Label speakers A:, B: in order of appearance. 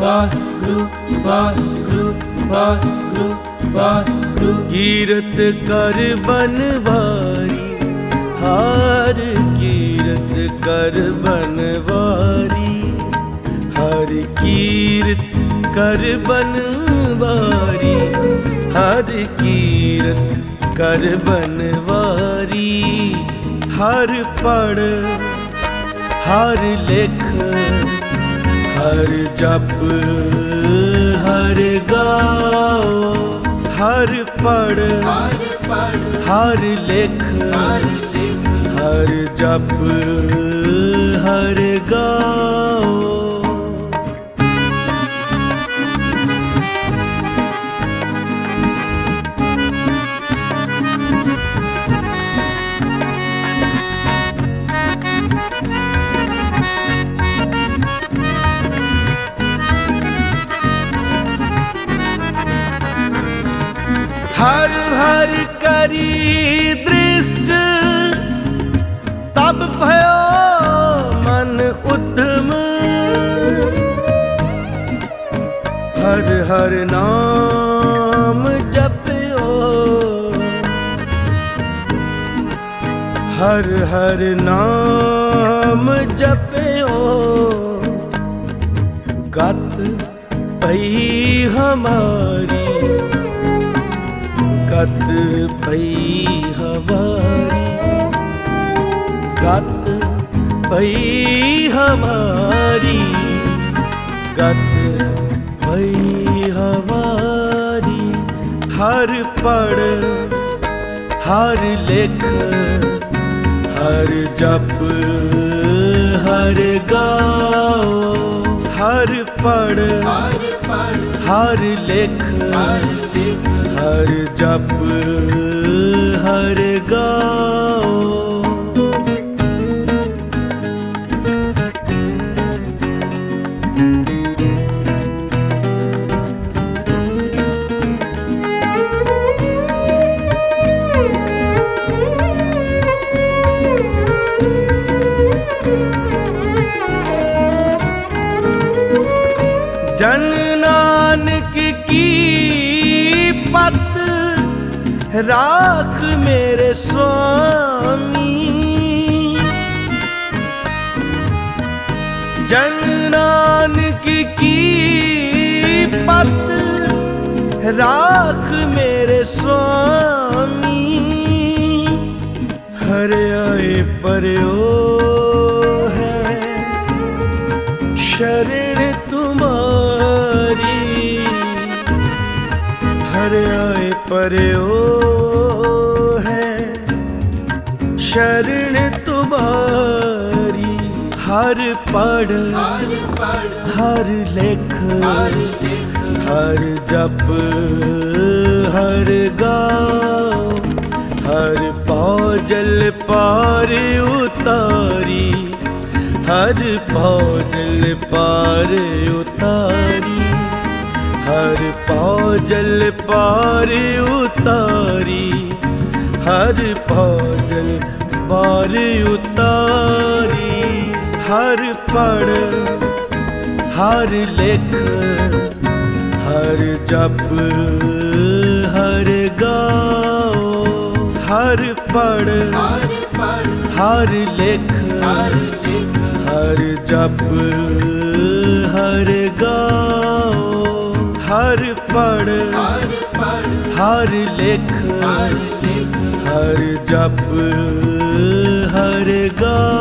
A: वाहिगुरु वाहिगुरु वाहिगुरु वाहिगुरु। कीरत कर बनवारी, हर कीरत कर बनवारी, हर कीरत कर बनवारी, हर कीरत कर बनवारी। हर पढ़ हर लिख हर जप हर गाओ, हर पढ़ हर लिख हर जप हर गाओ। हर हर करी दृष्ट तब भयो मन उद्यम, हर हर नाम जपयो, हर हर नाम जपयो। गत पई हमारी, गत पई हमारी, गत पई हमारी, गत पई हमारी। हर पढ़ हर लिख हर जप हर गाओ, हर पढ़ हर लिख हर जप हर गाओ। जन नानक की पत राख मेरे स्वामी, जन नानक की पत राख मेरे स्वामी। हर आए परयो है शरण तुम्हारी, हर आए परयो है शरण तुम्हारी। हर पढ़ हर लिख हर जप हर गाओ, हर पौजल पार उतारी, हर पौजल पार उतारी, हर पौजल पार उतारी, हर पौजल पार उतारी। हर पढ़ हर लिख हर जप हर गाओ, हर पढ़ हर लिख हर जप हर गाओ, हर पढ़ हर लिख हर जप हर गाओ।